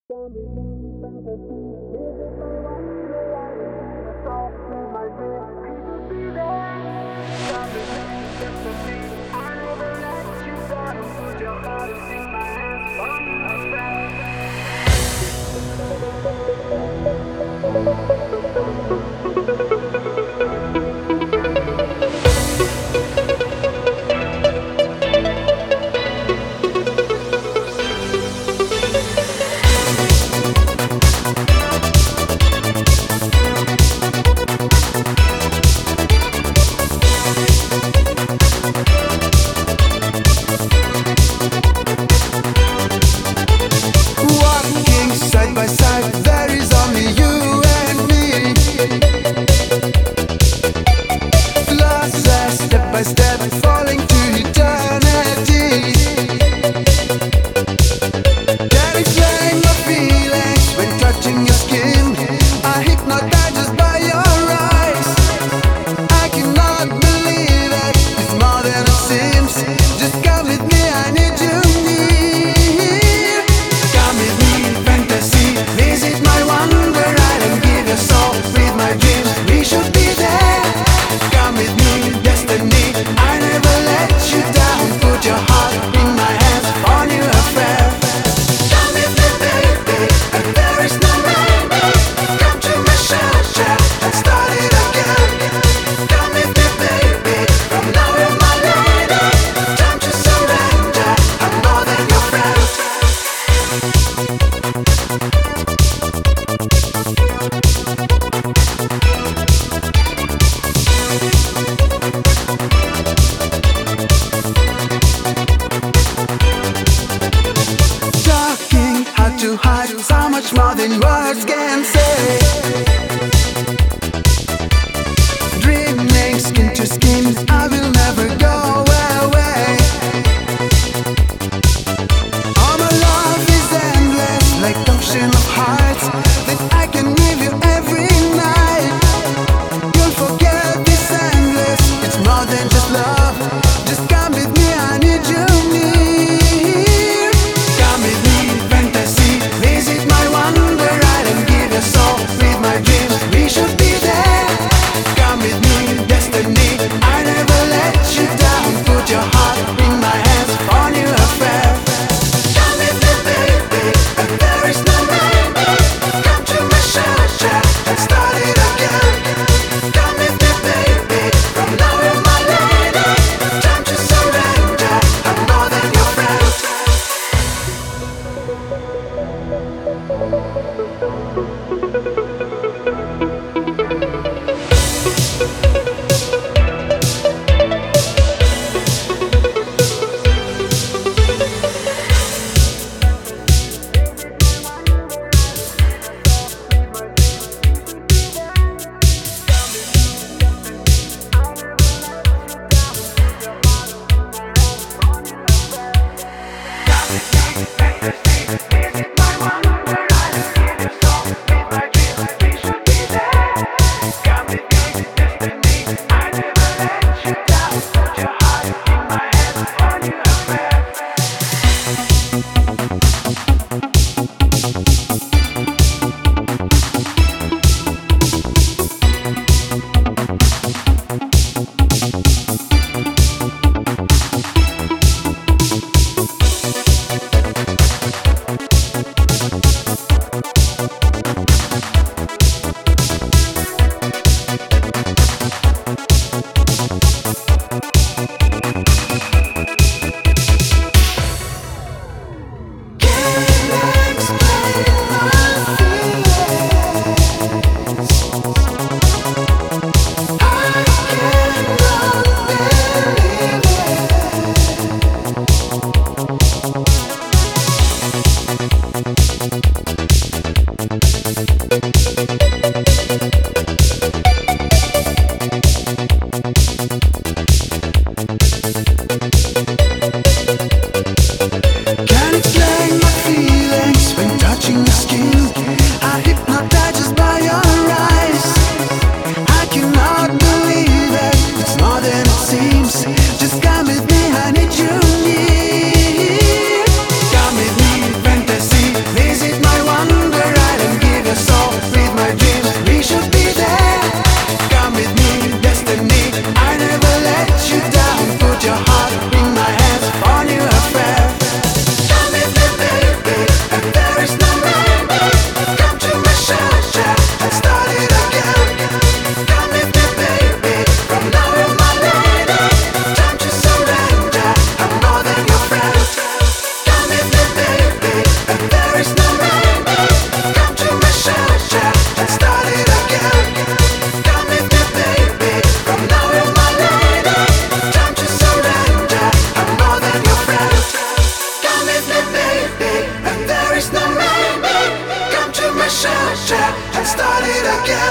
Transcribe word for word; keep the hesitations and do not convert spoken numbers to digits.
Walking side by side, there is only you and me. Closer, step by step, falling to eternity. Can't explain my feelings when touching your skin. I hypnotized just by your eyes. I cannot believe it, it's more than it seems. Just come with me, I need you near. Come with me, fantasy, visit my wonder island. Give your soul with my dreams, we should be there. Come with me, destiny, I never let you down. Put your heart in my hands for new affair. Come with me, baby, and there is no maybe. Come to my shelter and start it again. Come with me, baby, from now you're my lady. Time to surrender, I'm more than your friend. Talking how to hide so much more than words can say. Dreaming skin to skin, I will never go away. All my love is endless, like ocean of hearts that I can give you every night. You'll forget this endless, it's more than just love. Just come with me, I need you near. Come with me, fantasy, visit my wonder island. Give your soul with my dreams, we should be there. Come with me, destiny, I never let you down. Put your heart in my hands for new affair. Come with me, baby, and there is no maybe. Come to my shelter and start it again. Come with me, baby, from now you're my lady. Time to surrender, I'm more than your friend. Can't explain my feelings when touching your skin. I hypnotized just by your eyes. I cannot believe it, it's more than it seems. Just come with me, I need you near. Come with me, fantasy, visit my again.